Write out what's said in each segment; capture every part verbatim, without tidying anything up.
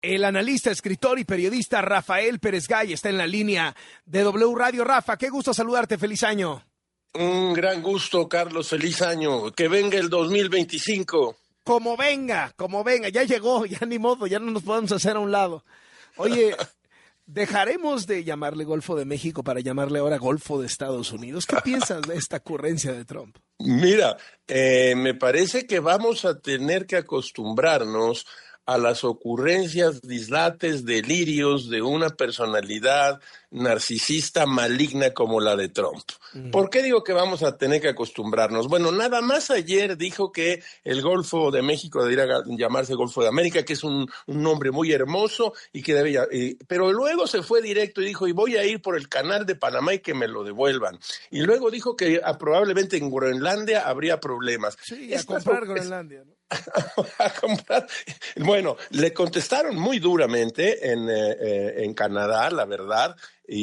El analista, escritor y periodista Rafael Pérez Gay está en la línea de W Radio. Rafa, qué gusto saludarte, feliz año. Un gran gusto, Carlos, feliz año, que venga el dos mil veinticinco. Como venga, como venga, ya llegó, ya ni modo, ya no nos podemos hacer a un lado. Oye, ¿dejaremos de llamarle Golfo de México para llamarle ahora Golfo de Estados Unidos? ¿Qué piensas de esta ocurrencia de Trump? Mira, eh, me parece que vamos a tener que acostumbrarnos a las ocurrencias, dislates, delirios de una personalidad narcisista maligna como la de Trump. ¿Por qué digo que vamos a tener que acostumbrarnos? Bueno, nada más ayer dijo que el Golfo de México debería llamarse Golfo de América, que es un, un nombre muy hermoso y que debe, eh, pero luego se fue directo y dijo, y voy a ir por el canal de Panamá y que me lo devuelvan. Y luego dijo que ah, probablemente en Groenlandia habría problemas. Sí, a comprar Groenlandia, ¿no? a comprar. Bueno, le contestaron muy duramente en, eh, en Canadá, la verdad,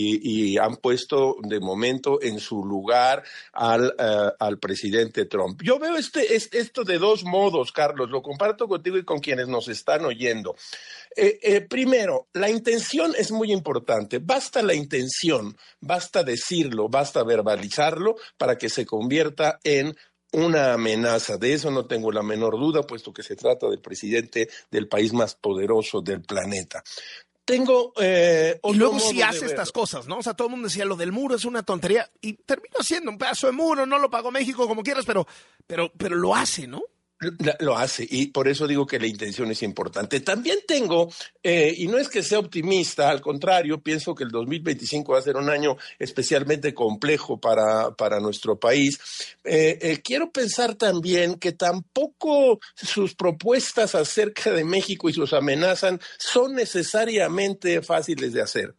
y, y han puesto de momento en su lugar al, uh, al presidente Trump. Yo veo este, es, esto de dos modos, Carlos, lo comparto contigo y con quienes nos están oyendo. Eh, eh, primero, la intención es muy importante. Basta la intención, basta decirlo, basta verbalizarlo para que se convierta en una amenaza. De eso no tengo la menor duda, puesto que se trata del presidente del país más poderoso del planeta. Tengo eh, y luego sí hace estas cosas, ¿no? O sea, todo el mundo decía, lo del muro es una tontería, y terminó siendo un pedazo de muro, no lo pagó México como quieras, pero, pero, pero lo hace, ¿no? Lo hace, y por eso digo que la intención es importante. También tengo, eh, y no es que sea optimista, al contrario, pienso que el dos mil veinticinco va a ser un año especialmente complejo para, para nuestro país. Eh, eh, quiero pensar también que tampoco sus propuestas acerca de México y sus amenazas son necesariamente fáciles de hacer.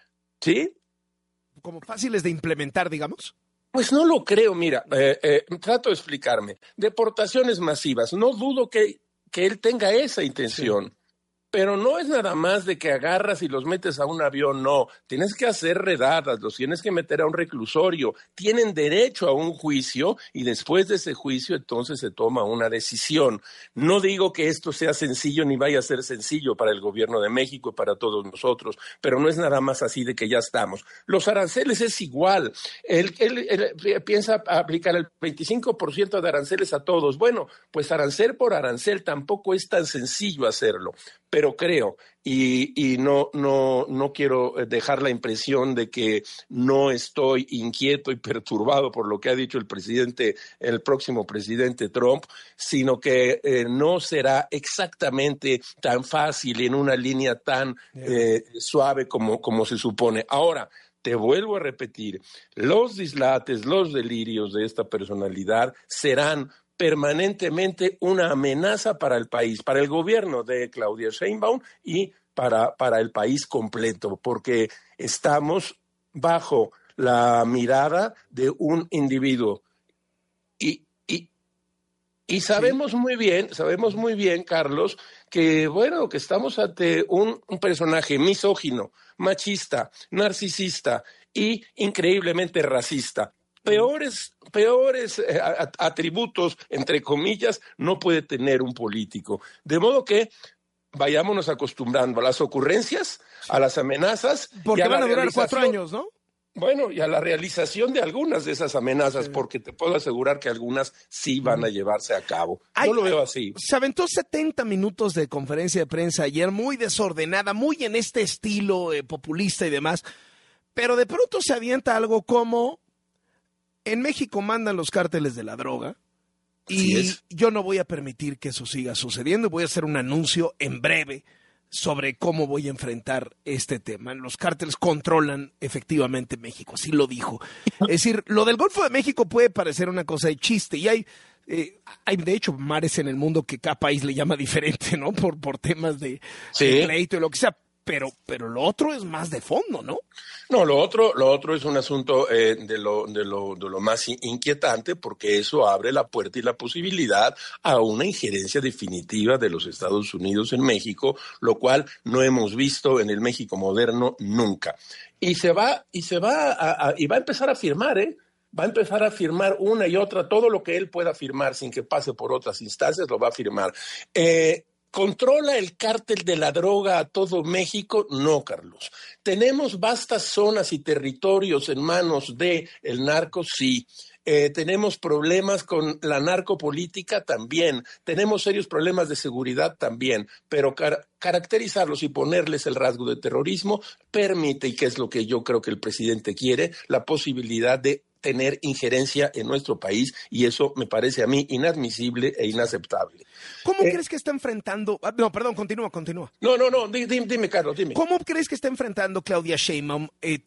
¿Sí? ¿Como fáciles de implementar, digamos? Pues no lo creo, mira, eh, eh, trato de explicarme. Deportaciones masivas, no dudo que, que él tenga esa intención. Sí. Pero no es nada más de que agarras y los metes a un avión, no. Tienes que hacer redadas, los tienes que meter a un reclusorio. Tienen derecho a un juicio y después de ese juicio entonces se toma una decisión. No digo que esto sea sencillo ni vaya a ser sencillo para el gobierno de México y para todos nosotros, pero no es nada más así de que ya estamos. Los aranceles es igual. Él, él, él piensa aplicar el veinticinco por ciento de aranceles a todos. Bueno, pues arancel por arancel tampoco es tan sencillo hacerlo. Pero creo, y, y no, no, no quiero dejar la impresión de que no estoy inquieto y perturbado por lo que ha dicho el presidente, el próximo presidente Trump, sino que eh, no será exactamente tan fácil en una línea tan eh, suave como, como se supone. Ahora, te vuelvo a repetir, los dislates, los delirios de esta personalidad serán permanentemente una amenaza para el país, para el gobierno de Claudia Sheinbaum y para, para el país completo, porque estamos bajo la mirada de un individuo. Y, y, y sabemos muy bien, sabemos muy bien, Carlos, que bueno, que estamos ante un, un personaje misógino, machista, narcisista y increíblemente racista. Peores, peores eh, atributos, entre comillas, no puede tener un político. De modo que vayámonos acostumbrando a las ocurrencias, a las amenazas. Porque van a durar cuatro años, ¿no? Bueno, y a la realización de algunas de esas amenazas, sí. Porque te puedo asegurar que algunas sí van a llevarse a cabo. Yo lo veo así. Se aventó setenta minutos de conferencia de prensa ayer, muy desordenada, muy en este estilo eh, populista y demás, pero de pronto se avienta algo como: en México mandan los cárteles de la droga y yo no voy a permitir que eso siga sucediendo. Voy a hacer un anuncio en breve sobre cómo voy a enfrentar este tema. Los cárteles controlan efectivamente México, así lo dijo. Es decir, lo del Golfo de México puede parecer una cosa de chiste y hay, eh, hay de hecho mares en el mundo que cada país le llama diferente, ¿no? Por, por temas de, sí. de pleito y lo que sea. Pero, pero lo otro es más de fondo, ¿no? No, lo otro, lo otro es un asunto eh, de, lo, de, lo, de lo más inquietante, porque eso abre la puerta y la posibilidad a una injerencia definitiva de los Estados Unidos en México, lo cual no hemos visto en el México moderno nunca. Y se va, y se va a, a, y va a empezar a firmar, ¿eh? Va a empezar a firmar una y otra, todo lo que él pueda firmar sin que pase por otras instancias, lo va a firmar. Eh, ¿Controla el cártel de la droga a todo México? No, Carlos. ¿Tenemos vastas zonas y territorios en manos del narco? Sí. Eh, ¿Tenemos problemas con la narcopolítica? También. ¿Tenemos serios problemas de seguridad? También. Pero car- caracterizarlos y ponerles el rasgo de terrorismo permite, y que es lo que yo creo que el presidente quiere, la posibilidad de tener injerencia en nuestro país, y eso me parece a mí inadmisible e inaceptable. ¿Cómo eh, crees que está enfrentando? Ah, no, perdón, continúa, continúa. No, no, no, dime, dime Carlos, dime. ¿Cómo crees que está enfrentando Claudia Sheinbaum eh,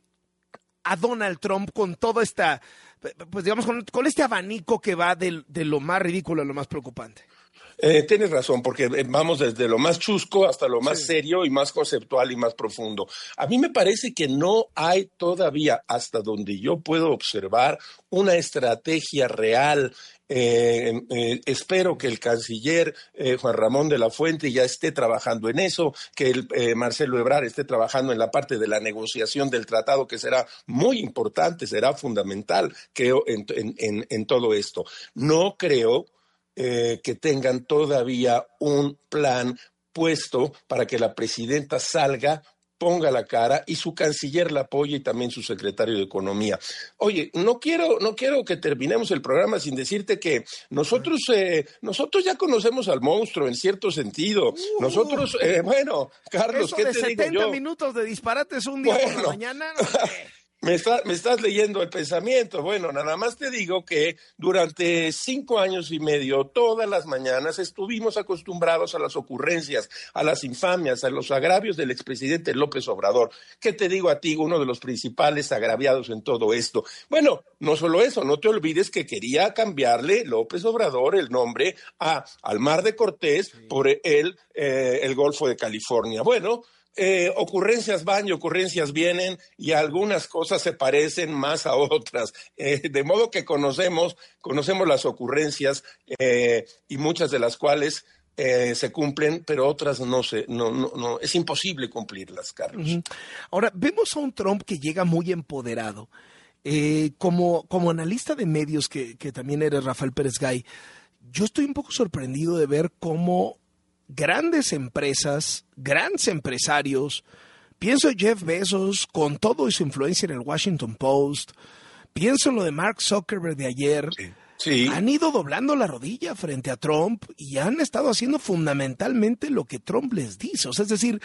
a Donald Trump con toda esta, pues digamos, con, con este abanico que va de, de lo más ridículo a lo más preocupante? Eh, tienes razón, porque vamos desde lo más chusco hasta lo más Sí. serio y más conceptual y más profundo. A mí me parece que no hay todavía, hasta donde yo puedo observar, una estrategia real. Eh, eh, espero que el canciller eh, Juan Ramón de la Fuente ya esté trabajando en eso, que el, eh, Marcelo Ebrard esté trabajando en la parte de la negociación del tratado, que será muy importante, será fundamental que en, en, en, en todo esto. No creo Eh, que tengan todavía un plan puesto para que la presidenta salga, ponga la cara y su canciller la apoye y también su secretario de Economía. Oye, no quiero, no quiero que terminemos el programa sin decirte que nosotros, eh, nosotros ya conocemos al monstruo en cierto sentido. Uh, nosotros, eh, bueno, Carlos, eso ¿qué de te digo setenta yo? minutos de disparates un día Bueno. por la mañana. No sé. Me, está, me estás leyendo el pensamiento. Bueno, nada más te digo que durante cinco años y medio, todas las mañanas, estuvimos acostumbrados a las ocurrencias, a las infamias, a los agravios del expresidente López Obrador. ¿Qué te digo a ti, uno de los principales agraviados en todo esto? Bueno, no solo eso, no te olvides que quería cambiarle López Obrador el nombre a al Mar de Cortés sí. por el, eh, el Golfo de California. Bueno, Eh, ocurrencias van y ocurrencias vienen y algunas cosas se parecen más a otras, eh, de modo que conocemos, conocemos las ocurrencias eh, y muchas de las cuales eh, se cumplen, pero otras no se, no, no, no, es imposible cumplirlas, Carlos. Uh-huh. Ahora, vemos a un Trump que llega muy empoderado. Eh, como, como analista de medios, que, que también eres Rafael Pérez Gay, yo estoy un poco sorprendido de ver cómo grandes empresas, grandes empresarios, pienso en Jeff Bezos con todo su influencia en el Washington Post, pienso en lo de Mark Zuckerberg de ayer, sí. Sí. Han ido doblando la rodilla frente a Trump y han estado haciendo fundamentalmente lo que Trump les dice. O sea, es decir,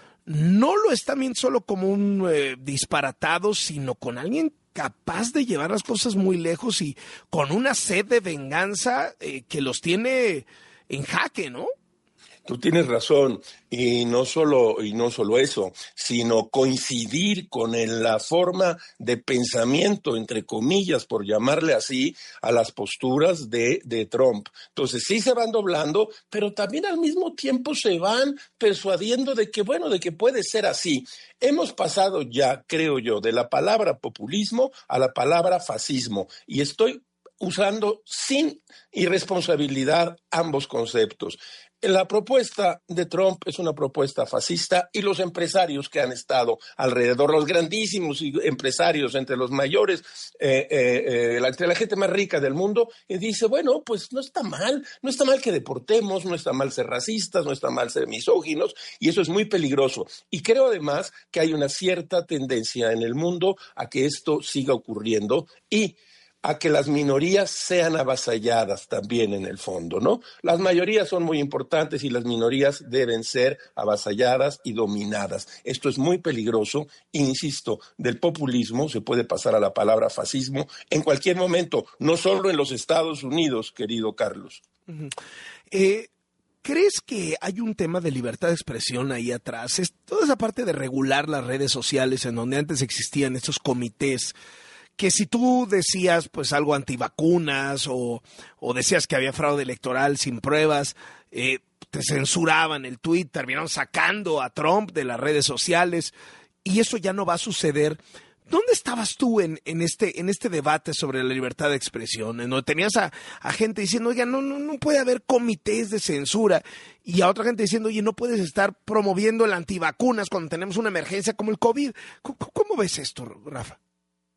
no lo están viendo solo como un eh, disparatado, sino con alguien capaz de llevar las cosas muy lejos y con una sed de venganza eh, que los tiene en jaque, ¿no? Tú tienes razón, y no solo, y no solo eso, sino coincidir con el, la forma de pensamiento, entre comillas, por llamarle así, a las posturas de, de Trump. Entonces sí se van doblando, pero también al mismo tiempo se van persuadiendo de que, bueno, de que puede ser así. Hemos pasado ya, creo yo, de la palabra populismo a la palabra fascismo, y estoy usando sin irresponsabilidad ambos conceptos. La propuesta de Trump es una propuesta fascista y los empresarios que han estado alrededor, los grandísimos empresarios, entre los mayores, eh, eh, eh, entre la gente más rica del mundo, y dice, bueno, pues no está mal, no está mal que deportemos, no está mal ser racistas, no está mal ser misóginos, y eso es muy peligroso. Y creo además que hay una cierta tendencia en el mundo a que esto siga ocurriendo y a que las minorías sean avasalladas también en el fondo, ¿no? Las mayorías son muy importantes y las minorías deben ser avasalladas y dominadas. Esto es muy peligroso. Insisto, del populismo se puede pasar a la palabra fascismo en cualquier momento, no solo en los Estados Unidos, querido Carlos. Uh-huh. Eh... ¿Crees que hay un tema de libertad de expresión ahí atrás? Es toda esa parte de regular las redes sociales en donde antes existían estos comités que si tú decías pues algo antivacunas o, o decías que había fraude electoral sin pruebas, eh, te censuraban el tuit, terminaron sacando a Trump de las redes sociales y eso ya no va a suceder. ¿Dónde estabas tú en, en, este, en este debate sobre la libertad de expresión? En donde tenías a, a gente diciendo, oiga, no, no, no puede haber comités de censura. Y a otra gente diciendo, oye, no puedes estar promoviendo el antivacunas cuando tenemos una emergencia como el COVID. ¿Cómo, cómo ves esto, Rafa?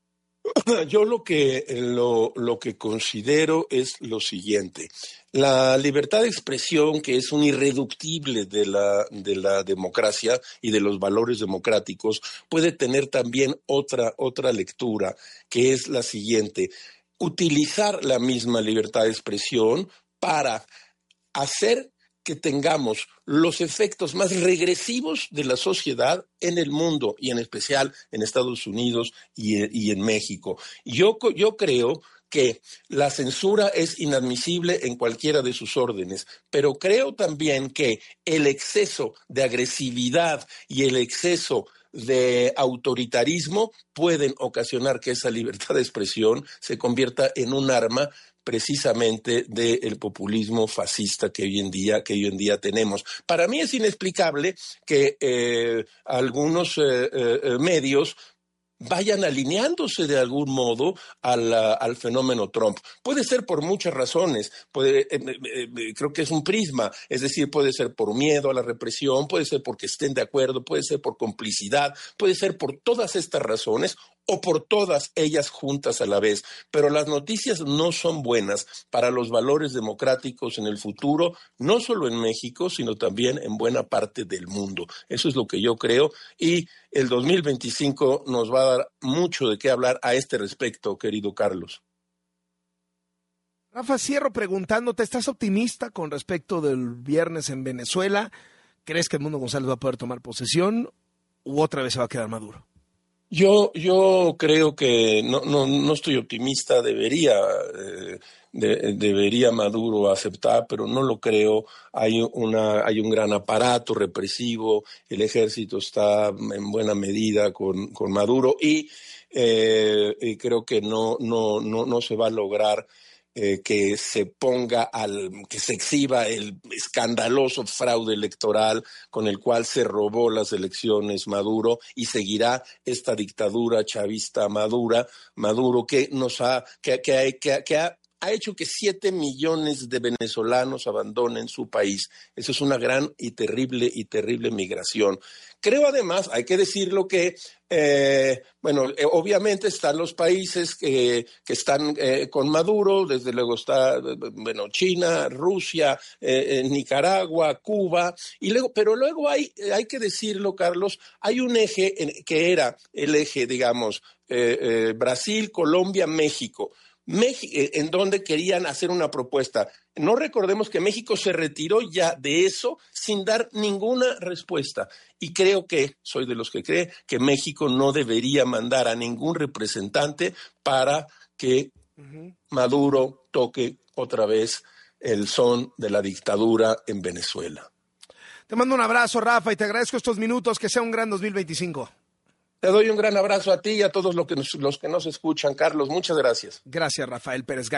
Yo lo que, lo, lo que considero es lo siguiente. La libertad de expresión, que es un irreductible de la, de la democracia y de los valores democráticos, puede tener también otra, otra lectura, que es la siguiente. Utilizar la misma libertad de expresión para hacer que tengamos los efectos más regresivos de la sociedad en el mundo y en especial en Estados Unidos y, y en México. Yo, yo creo que la censura es inadmisible en cualquiera de sus órdenes, pero creo también que el exceso de agresividad y el exceso de autoritarismo pueden ocasionar que esa libertad de expresión se convierta en un arma precisamente del populismo fascista que hoy en día que hoy en día tenemos. Para mí es inexplicable que eh, algunos eh, eh, medios vayan alineándose de algún modo al, al fenómeno Trump. Puede ser por muchas razones, puede, eh, eh, creo que es un prisma, es decir, puede ser por miedo a la represión, puede ser porque estén de acuerdo, puede ser por complicidad, puede ser por todas estas razones o por todas ellas juntas a la vez. Pero las noticias no son buenas para los valores democráticos en el futuro, no solo en México, sino también en buena parte del mundo. Eso es lo que yo creo y el dos mil veinticinco nos va a dar mucho de qué hablar a este respecto, querido Carlos. Rafa, cierro preguntándote, ¿estás optimista con respecto del viernes en Venezuela? ¿Crees que Edmundo González va a poder tomar posesión u otra vez se va a quedar Maduro? Yo, yo creo que no, no, no estoy optimista, debería, eh, de, debería Maduro aceptar, pero no lo creo. Hay, una, hay un gran aparato represivo, el ejército está en buena medida con, con Maduro y, eh, y creo que no, no, no, no se va a lograr Eh, que se ponga al, que se exhiba el escandaloso fraude electoral con el cual se robó las elecciones Maduro y seguirá esta dictadura chavista Madura, Maduro que nos ha, que, que, que, que ha ha hecho que siete millones de venezolanos abandonen su país. Eso es una gran y terrible y terrible migración. Creo además, hay que decirlo que, eh, bueno, eh, obviamente están los países que, que están eh, con Maduro, desde luego está, bueno, China, Rusia, eh, eh, Nicaragua, Cuba, y luego, pero luego hay, hay que decirlo, Carlos, hay un eje en, que era el eje, digamos, eh, eh, Brasil, Colombia, México. México, en donde querían hacer una propuesta. No recordemos que México se retiró ya de eso sin dar ninguna respuesta. Y creo que, soy de los que cree, que México no debería mandar a ningún representante para que uh-huh. Maduro toque otra vez el son de la dictadura en Venezuela. Te mando un abrazo, Rafa, y te agradezco estos minutos. Que sea un gran dos mil veinticinco. Te doy un gran abrazo a ti y a todos los que nos, los que nos escuchan, Carlos. Muchas gracias. Gracias, Rafael Pérez Gay.